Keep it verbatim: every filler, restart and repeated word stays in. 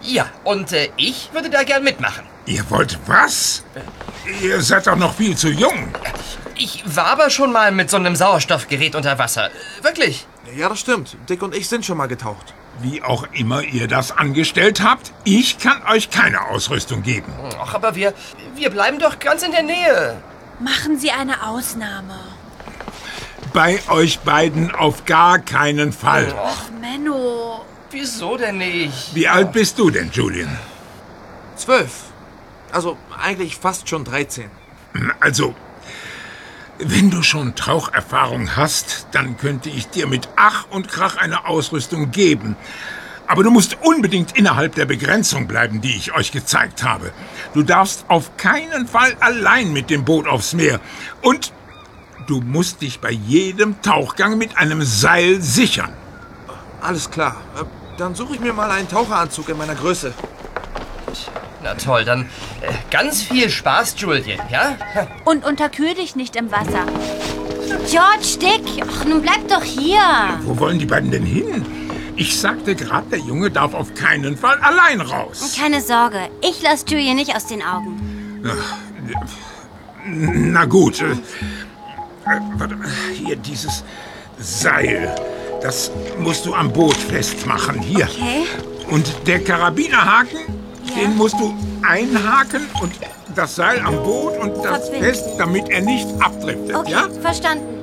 Ja, und äh, ich würde da gern mitmachen. Ihr wollt was? Ihr seid doch noch viel zu jung. Ich war aber schon mal mit so einem Sauerstoffgerät unter Wasser. Wirklich. Ja, das stimmt. Dick und ich sind schon mal getaucht. Wie auch immer ihr das angestellt habt, ich kann euch keine Ausrüstung geben. Ach, aber wir, wir bleiben doch ganz in der Nähe. Machen Sie eine Ausnahme. Bei euch beiden auf gar keinen Fall. Ach, Menno. Wieso denn nicht? Wie alt bist du denn, Julian? Zwölf. Also eigentlich fast schon dreizehn. Also, wenn du schon Taucherfahrung hast, dann könnte ich dir mit Ach und Krach eine Ausrüstung geben. Aber du musst unbedingt innerhalb der Begrenzung bleiben, die ich euch gezeigt habe. Du darfst auf keinen Fall allein mit dem Boot aufs Meer. Und du musst dich bei jedem Tauchgang mit einem Seil sichern. Alles klar. Dann suche ich mir mal einen Taucheranzug in meiner Größe. Na toll, dann äh, ganz viel Spaß, Julian, ja? Und unterkühl dich nicht im Wasser. George, Dick, ach, nun bleib doch hier. Wo wollen die beiden denn hin? Ich sagte gerade, der Junge darf auf keinen Fall allein raus. Keine Sorge, ich lasse Julian nicht aus den Augen. Na gut. Äh, warte mal, hier dieses Seil. Das musst du am Boot festmachen. Hier. Okay. Und der Karabinerhaken, ja, den musst du einhaken und das Seil am Boot und das Verzwickt. fest, damit er nicht abdriftet. Okay, ja? verstanden.